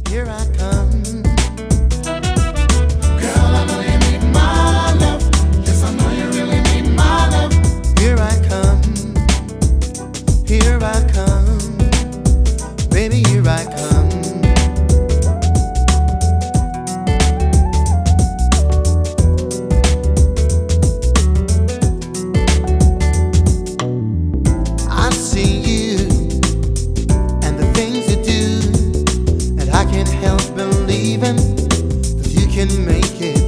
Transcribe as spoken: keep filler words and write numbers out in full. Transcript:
Here I come. Girl, I know you need my love. Yes, I know you really need my love. Here I come. Here I come. Baby, here I come. I see you and the things you do, and I can't help believing that you can make it